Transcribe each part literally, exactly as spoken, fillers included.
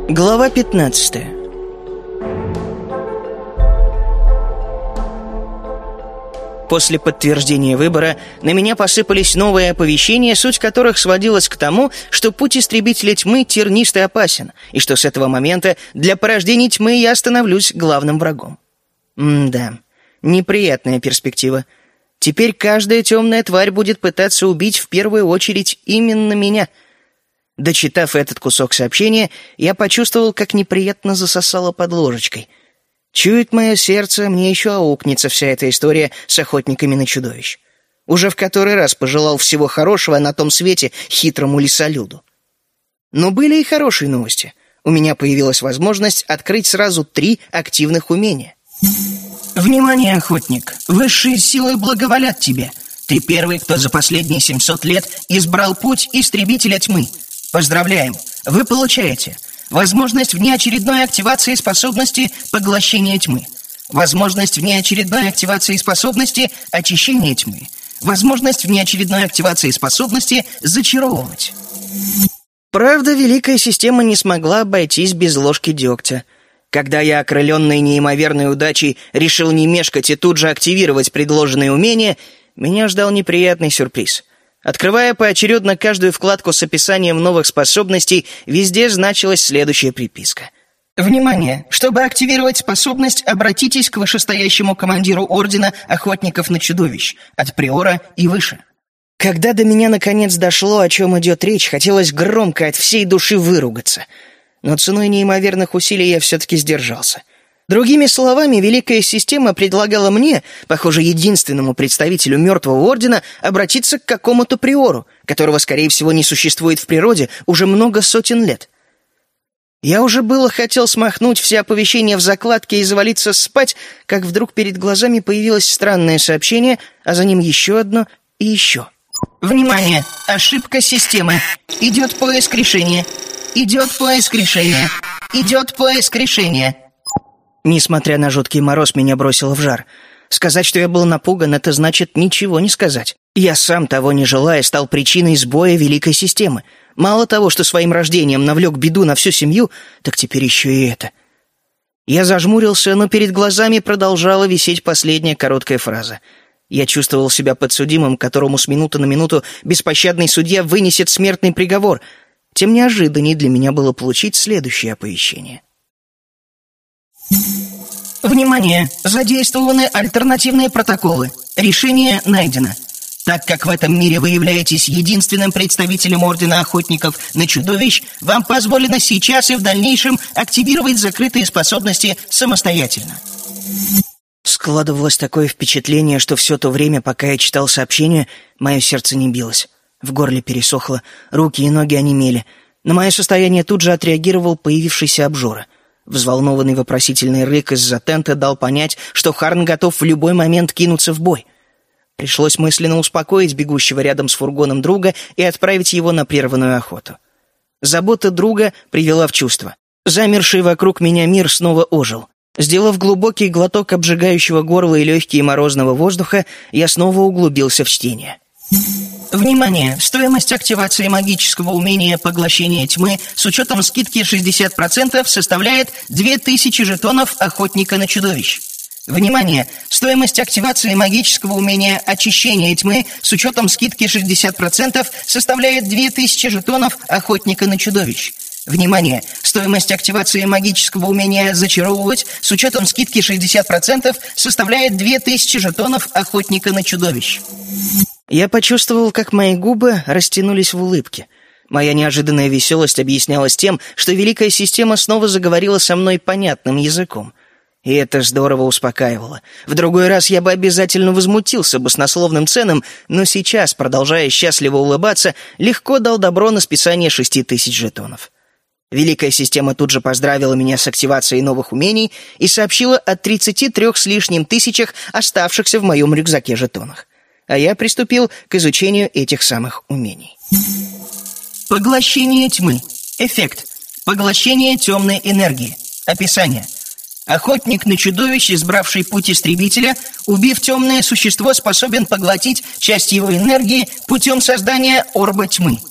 Глава пятнадцатая. После подтверждения выбора на меня посыпались новые оповещения, суть которых сводилась к тому, что путь истребителя тьмы тернист и опасен, и что с этого момента для порождения тьмы я становлюсь главным врагом. М-да, неприятная перспектива. Теперь каждая темная тварь будет пытаться убить в первую очередь именно меня. Дочитав этот кусок сообщения, я почувствовал, как неприятно засосало под ложечкой. Чует мое сердце, мне еще аукнется вся эта история с охотниками на чудовищ. Уже в который раз пожелал всего хорошего на том свете хитрому лесолюду. Но были и хорошие новости. У меня появилась возможность открыть сразу три активных умения. Внимание, охотник! Высшие силы благоволят тебе. Ты первый, кто за последние семьсот лет избрал путь истребителя тьмы. Поздравляем! Вы получаете возможность внеочередной активации способности поглощения тьмы, возможность внеочередной активации способности очищения тьмы, возможность внеочередной активации способности зачаровывать. Правда, великая система не смогла обойтись без ложки дегтя. Когда я, окрыленный неимоверной удачей, решил не мешкать и тут же активировать предложенные умения, меня ждал неприятный сюрприз. Открывая поочередно каждую вкладку с описанием новых способностей, везде значилась следующая приписка. Внимание! Чтобы активировать способность, обратитесь к вышестоящему командиру Ордена Охотников на Чудовищ, от Приора и выше. Когда до меня наконец дошло, о чем идет речь, хотелось громко от всей души выругаться. Но ценой неимоверных усилий я все-таки сдержался. Другими словами, великая система предлагала мне, похоже, единственному представителю мертвого ордена, обратиться к какому-то приору, которого, скорее всего, не существует в природе уже много сотен лет. Я уже было хотел смахнуть все оповещения в закладке и завалиться спать, как вдруг перед глазами появилось странное сообщение, а за ним еще одно и еще. Внимание! Ошибка системы. Идет поиск решения. Идет поиск решения. Идет поиск решения. Несмотря на жуткий мороз, меня бросило в жар. Сказать, что я был напуган, это значит ничего не сказать. Я сам, того не желая, стал причиной сбоя великой системы. Мало того, что своим рождением навлек беду на всю семью, так теперь еще и это. Я зажмурился, но перед глазами продолжала висеть последняя короткая фраза. Я чувствовал себя подсудимым, которому с минуты на минуту беспощадный судья вынесет смертный приговор. Тем неожиданнее для меня было получить следующее оповещение. Внимание! Задействованы альтернативные протоколы. Решение найдено. Так как в этом мире вы являетесь единственным представителем Ордена Охотников на Чудовищ, вам позволено сейчас и в дальнейшем активировать закрытые способности самостоятельно. Складывалось такое впечатление, что все то время, пока я читал сообщение, мое сердце не билось. В горле пересохло, руки и ноги онемели. На мое состояние тут же отреагировал появившийся обжора. Взволнованный вопросительный рык из-за тента дал понять, что Харн готов в любой момент кинуться в бой. Пришлось мысленно успокоить бегущего рядом с фургоном друга и отправить его на прерванную охоту. Забота друга привела в чувство. Замерший вокруг меня мир снова ожил. Сделав глубокий глоток обжигающего горла и легкие морозного воздуха, я снова углубился в чтение. Внимание! Стоимость активации магического умения поглощения тьмы с учетом скидки шестьдесят процентов составляет две тысячи жетонов Охотника на Чудовищ. Внимание! Стоимость активации магического умения очищения тьмы с учетом скидки шестьдесят процентов составляет две тысячи жетонов Охотника на Чудовищ. Внимание! Стоимость активации магического умения зачаровывать с учетом скидки шестьдесят процентов составляет две тысячи жетонов Охотника на Чудовищ. Я почувствовал, как мои губы растянулись в улыбке. Моя неожиданная веселость объяснялась тем, что великая система снова заговорила со мной понятным языком. И это здорово успокаивало. В другой раз я бы обязательно возмутился баснословным ценам, но сейчас, продолжая счастливо улыбаться, легко дал добро на списание шести тысяч жетонов. Великая система тут же поздравила меня с активацией новых умений и сообщила о тридцати трех с лишним тысячах оставшихся в моем рюкзаке жетонах. А я приступил к изучению этих самых умений. Поглощение тьмы. Эффект. Поглощение темной энергии. Описание. Охотник на чудовищ, избравший путь истребителя, убив темное существо, способен поглотить часть его энергии путем создания орба тьмы.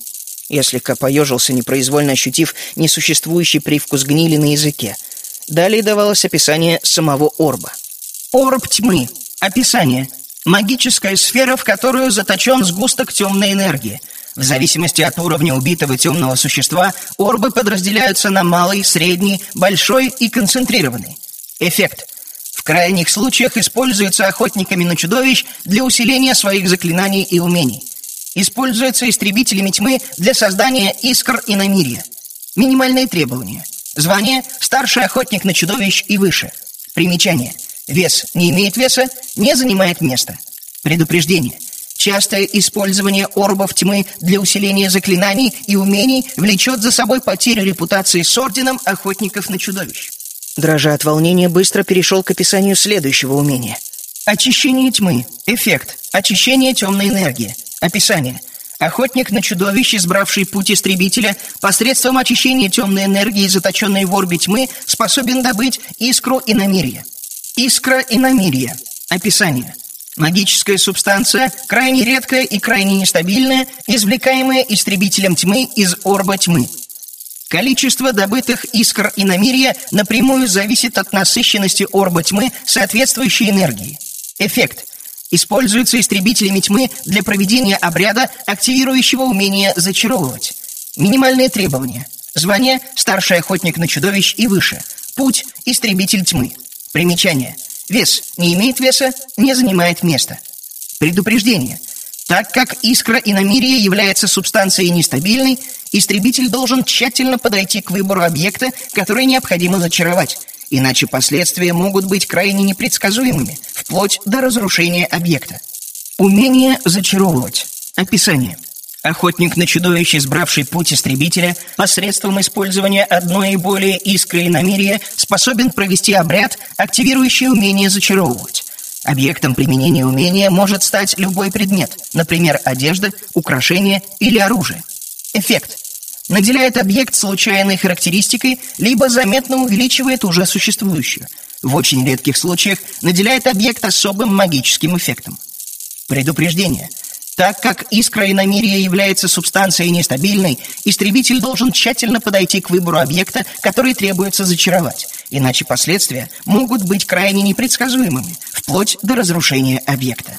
Я слегка поежился, непроизвольно ощутив несуществующий привкус гнили на языке. Далее давалось описание самого орба. Орб тьмы. Описание. Магическая сфера, в которую заточен сгусток темной энергии. В зависимости от уровня убитого темного существа, орбы подразделяются на малый, средний, большой и концентрированный. Эффект. В крайних случаях используется охотниками на чудовищ для усиления своих заклинаний и умений. Используется истребителями тьмы для создания искр иномирья. Минимальные требования. Звание – старший охотник на чудовищ и выше. Примечание. Вес не имеет веса, не занимает места. Предупреждение. Частое использование орбов тьмы для усиления заклинаний и умений влечет за собой потерю репутации с орденом охотников на чудовищ. Дрожа от волнения, быстро перешел к описанию следующего умения. Очищение тьмы. Эффект. Очищение темной энергии. Описание. Охотник на чудовищ, избравший путь истребителя, посредством очищения темной энергии, заточенной в орбе тьмы, способен добыть искру иномирья. Искра иномирья. Описание. Магическая субстанция, крайне редкая и крайне нестабильная, извлекаемая истребителем тьмы из орба тьмы. Количество добытых искр иномирья напрямую зависит от насыщенности орба тьмы соответствующей энергией. Эффект. Используется истребителями тьмы для проведения обряда, активирующего умение зачаровывать. Минимальные требования. Звание – старший охотник на чудовищ и выше. Путь – истребитель тьмы. Примечание. Вес не имеет веса, не занимает места. Предупреждение. Так как искра иномирья является субстанцией нестабильной, истребитель должен тщательно подойти к выбору объекта, который необходимо зачаровать, иначе последствия могут быть крайне непредсказуемыми, вплоть до разрушения объекта. Умение зачаровывать. Описание. Охотник на чудовище, избравший путь истребителя, посредством использования одной и более искры иномирья способен провести обряд, активирующий умение зачаровывать. Объектом применения умения может стать любой предмет, например, одежда, украшение или оружие. Эффект. Наделяет объект случайной характеристикой, либо заметно увеличивает уже существующую. В очень редких случаях наделяет объект особым магическим эффектом. Предупреждение. Так как искра иномирья является субстанцией нестабильной, истребитель должен тщательно подойти к выбору объекта, который требуется зачаровать, иначе последствия могут быть крайне непредсказуемыми, вплоть до разрушения объекта.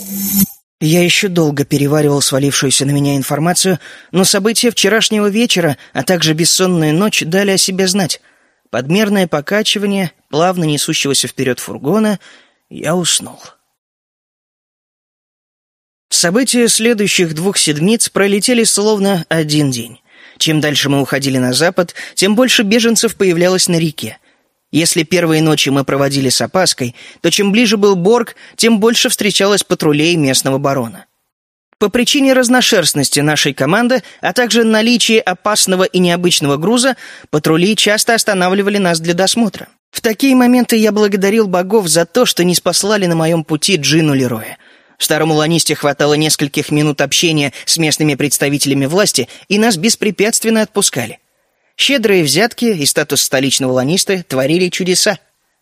Я еще долго переваривал свалившуюся на меня информацию, но события вчерашнего вечера, а также бессонная ночь дали о себе знать. Подмерное покачивание плавно несущегося вперед фургона, я уснул. События следующих двух седмиц пролетели словно один день. Чем дальше мы уходили на запад, тем больше беженцев появлялось на реке. Если первые ночи мы проводили с опаской, то чем ближе был Борг, тем больше встречалось патрулей местного барона. По причине разношерстности нашей команды, а также наличия опасного и необычного груза, патрули часто останавливали нас для досмотра. В такие моменты я благодарил богов за то, что не спаслали на моем пути Джину Лероя. Старому ланисте хватало нескольких минут общения с местными представителями власти, и нас беспрепятственно отпускали. Щедрые взятки и статус столичного ланиста творили чудеса.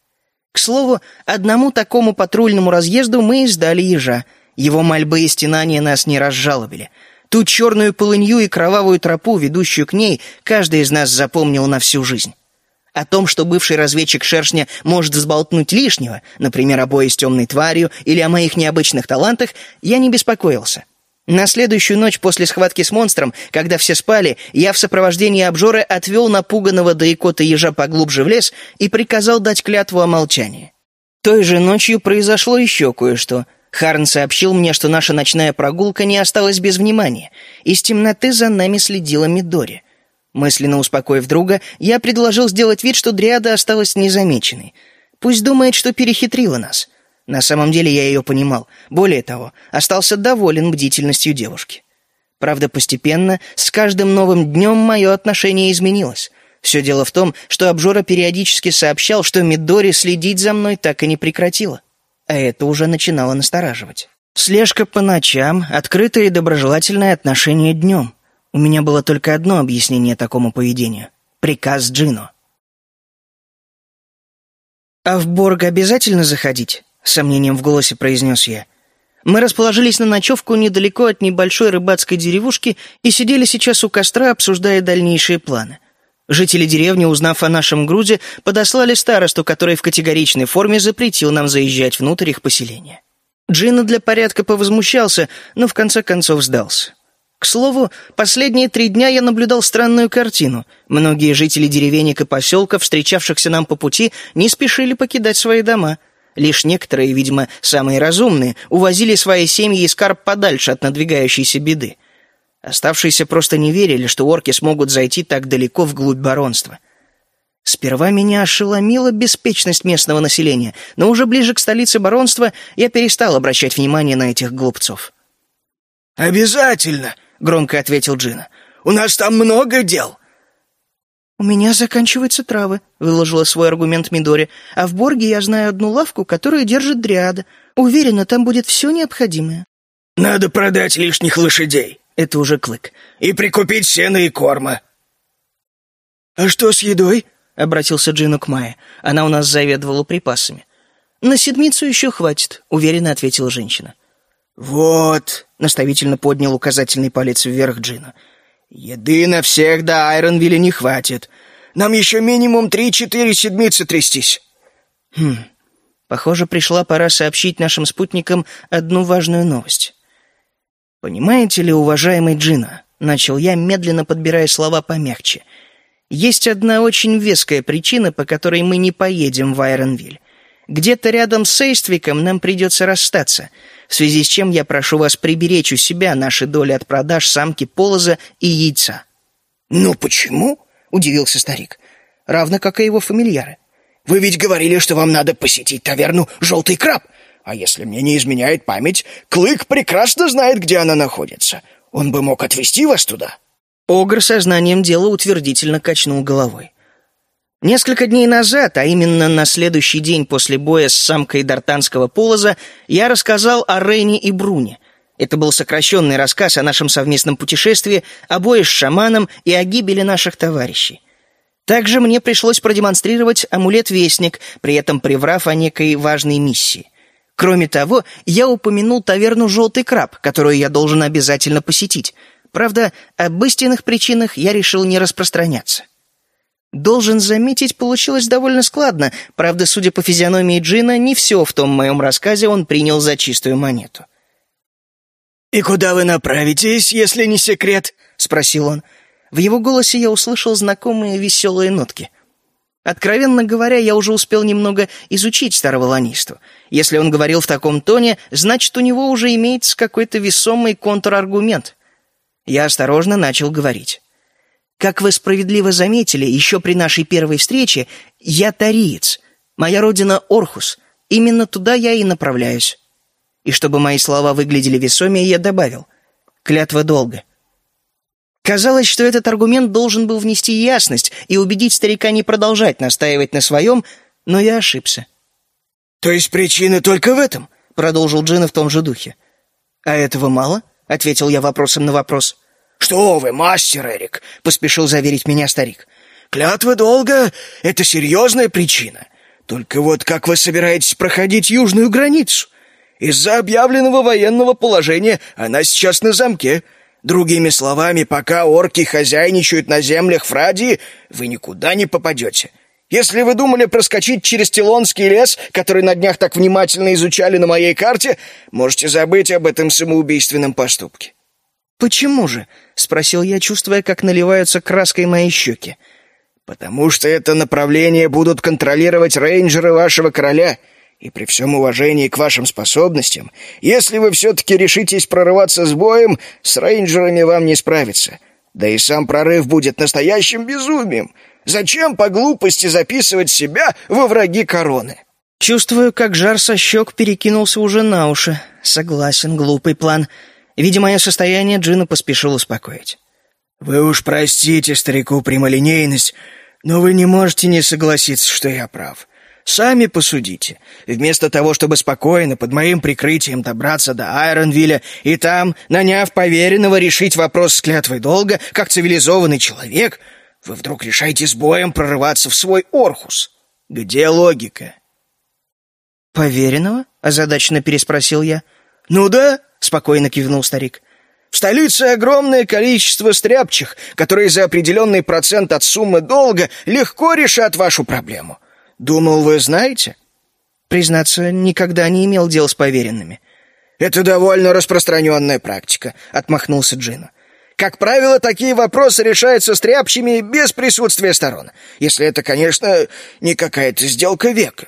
К слову, одному такому патрульному разъезду мы издали ежа. Его мольбы и стенания нас не разжалобили. Ту черную полынью и кровавую тропу, ведущую к ней, каждый из нас запомнил на всю жизнь. О том, что бывший разведчик Шершня может взболтнуть лишнего, например, о бое с темной тварью или о моих необычных талантах, я не беспокоился. На следующую ночь после схватки с монстром, когда все спали, я в сопровождении обжоры отвел напуганного до икоты ежа поглубже в лес и приказал дать клятву о молчании. Той же ночью произошло еще кое-что. Харн сообщил мне, что наша ночная прогулка не осталась без внимания. Из темноты за нами следила Мидори. Мысленно успокоив друга, я предложил сделать вид, что дриада осталась незамеченной. Пусть думает, что перехитрила нас. На самом деле я ее понимал. Более того, остался доволен бдительностью девушки. Правда, постепенно, с каждым новым днем мое отношение изменилось. Все дело в том, что обжора периодически сообщал, что Мидори следить за мной так и не прекратила. А это уже начинало настораживать. Слежка по ночам, открытое и доброжелательное отношение днем. У меня было только одно объяснение такому поведению — приказ Джино. «А в Борг обязательно заходить?» — с сомнением в голосе произнес я. Мы расположились на ночевку недалеко от небольшой рыбацкой деревушки и сидели сейчас у костра, обсуждая дальнейшие планы. Жители деревни, узнав о нашем грузе, подослали старосту, который в категоричной форме запретил нам заезжать внутрь их поселения. Джина для порядка повозмущался, но в конце концов сдался. К слову, последние три дня я наблюдал странную картину. Многие жители деревенек и поселков, встречавшихся нам по пути, не спешили покидать свои дома. Лишь некоторые, видимо, самые разумные, увозили свои семьи и скарб подальше от надвигающейся беды. Оставшиеся просто не верили, что орки смогут зайти так далеко вглубь баронства. Сперва меня ошеломила беспечность местного населения, но уже ближе к столице баронства я перестал обращать внимание на этих глупцов. «Обязательно!» — громко ответил Джина. «У нас там много дел!» «У меня заканчиваются травы», — выложила свой аргумент Мидори. «А в Борге я знаю одну лавку, которую держит Дриада. Уверена, там будет все необходимое». «Надо продать лишних лошадей», — это уже Клык, «и прикупить сена и корма». «А что с едой?» — обратился Джина к Майе. Она у нас заведовала припасами. «На седмицу еще хватит», — уверенно ответила женщина. «Вот», — наставительно поднял указательный палец вверх Джина. «Еды на всех до Айронвилля не хватит. Нам еще минимум три-четыре седмицы трястись». Хм, похоже, пришла пора сообщить нашим спутникам одну важную новость. «Понимаете ли, уважаемый Джина», — начал я, медленно подбирая слова помягче, «есть одна очень веская причина, по которой мы не поедем в Айронвиль. Где-то рядом с Эйствиком нам придется расстаться, в связи с чем я прошу вас приберечь у себя наши доли от продаж самки полоза и яйца». «Ну почему?» — удивился старик. «Равно как и его фамильяры. Вы ведь говорили, что вам надо посетить таверну «Желтый краб». А если мне не изменяет память, Клык прекрасно знает, где она находится. Он бы мог отвезти вас туда». Огр сознанием дела утвердительно качнул головой. Несколько дней назад, а именно на следующий день после боя с самкой дартанского полоза, я рассказал о Рейне и Бруне. Это был сокращенный рассказ о нашем совместном путешествии, о бое с шаманом и о гибели наших товарищей. Также мне пришлось продемонстрировать амулет-вестник, при этом приврав о некой важной миссии. Кроме того, я упомянул таверну «Желтый краб», которую я должен обязательно посетить. Правда, об истинных причинах я решил не распространяться. Должен заметить, получилось довольно складно. Правда, судя по физиономии Джина, не все в том моем рассказе он принял за чистую монету. «И куда вы направитесь, если не секрет?» — спросил он. В его голосе я услышал знакомые веселые нотки. Откровенно говоря, я уже успел немного изучить старого ланисту. Если он говорил в таком тоне, значит, у него уже имеется какой-то весомый контраргумент. Я осторожно начал говорить. Как вы справедливо заметили, еще при нашей первой встрече, я тариец. Моя родина Орхус. Именно туда я и направляюсь. И чтобы мои слова выглядели весомее, я добавил: клятва долга. Казалось, что этот аргумент должен был внести ясность и убедить старика не продолжать настаивать на своем, но я ошибся. «То есть причина только в этом?» — продолжил Джина в том же духе. «А этого мало?» — ответил я вопросом на вопрос. «Что вы, мастер Эрик!» — поспешил заверить меня старик. «Клятва долга — это серьезная причина. Только вот как вы собираетесь проходить южную границу? Из-за объявленного военного положения она сейчас на замке. Другими словами, пока орки хозяйничают на землях Фрадии, вы никуда не попадете. Если вы думали проскочить через Телонский лес, который на днях так внимательно изучали на моей карте, можете забыть об этом самоубийственном поступке». «Почему же?» — спросил я, чувствуя, как наливаются краской мои щеки. «Потому что это направление будут контролировать рейнджеры вашего короля, и при всем уважении к вашим способностям, если вы все-таки решитесь прорываться с боем, с рейнджерами вам не справиться. Да и сам прорыв будет настоящим безумием. Зачем по глупости записывать себя во враги короны?» Чувствую, как жар со щек перекинулся уже на уши. Согласен, глупый план. Видя мое состояние, Джина поспешил успокоить. «Вы уж простите старику прямолинейность, но вы не можете не согласиться, что я прав. Сами посудите. Вместо того, чтобы спокойно под моим прикрытием добраться до Айронвилля и там, наняв поверенного, решить вопрос с клятвой долга, как цивилизованный человек, вы вдруг решаете с боем прорываться в свой Орхус. Где логика?» «Поверенного?» — озадаченно переспросил я. «Ну да», — спокойно кивнул старик. «В столице огромное количество стряпчих, которые за определенный процент от суммы долга легко решат вашу проблему. Думал, вы знаете?» Признаться, никогда не имел дел с поверенными. «Это довольно распространенная практика», — отмахнулся Джино. «Как правило, такие вопросы решаются стряпчими без присутствия сторон, если это, конечно, не какая-то сделка века».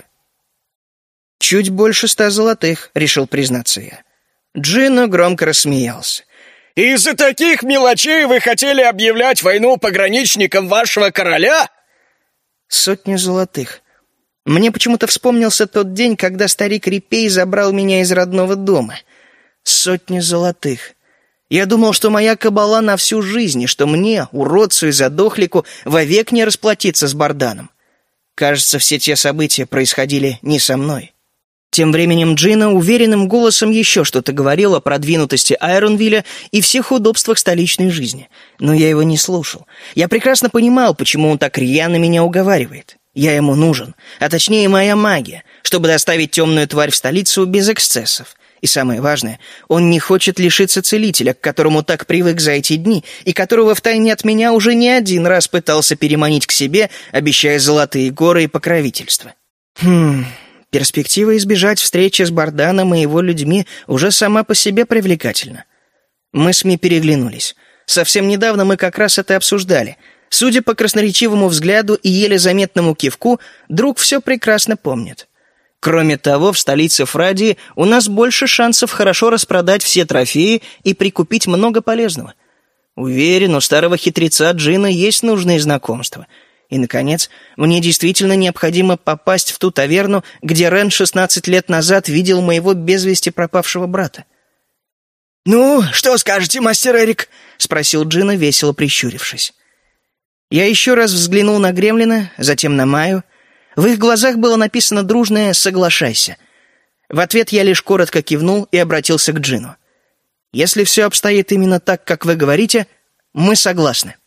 «Чуть больше ста золотых», — решил признаться я. Джино громко рассмеялся. «Из-за таких мелочей вы хотели объявлять войну пограничникам вашего короля?» Сотни золотых. Мне почему-то вспомнился тот день, когда старик Репей забрал меня из родного дома. Сотни золотых. Я думал, что моя кабала на всю жизнь, и что мне, уродцу и задохлику, вовек не расплатиться с Барданом. Кажется, все те события происходили не со мной. Тем временем Джино уверенным голосом еще что-то говорил о продвинутости Айронвилля и всех удобствах столичной жизни. Но я его не слушал. Я прекрасно понимал, почему он так рьяно меня уговаривает. Я ему нужен, а точнее моя магия, чтобы доставить темную тварь в столицу без эксцессов. И самое важное, он не хочет лишиться целителя, к которому так привык за эти дни, и которого втайне от меня уже не один раз пытался переманить к себе, обещая золотые горы и покровительство. Хм... Перспектива избежать встречи с Барданом и его людьми уже сама по себе привлекательна. Мы с Ми переглянулись. Совсем недавно мы как раз это обсуждали. Судя по красноречивому взгляду и еле заметному кивку, друг все прекрасно помнит. Кроме того, в столице Фрадии у нас больше шансов хорошо распродать все трофеи и прикупить много полезного. Уверен, у старого хитреца Джина есть нужные знакомства. И, наконец, мне действительно необходимо попасть в ту таверну, где Рен шестнадцать лет назад видел моего без вести пропавшего брата. «Ну, что скажете, мастер Эрик?» — спросил Джино, весело прищурившись. Я еще раз взглянул на Гремлина, затем на Майю. В их глазах было написано дружное «соглашайся». В ответ я лишь коротко кивнул и обратился к Джину. «Если все обстоит именно так, как вы говорите, мы согласны».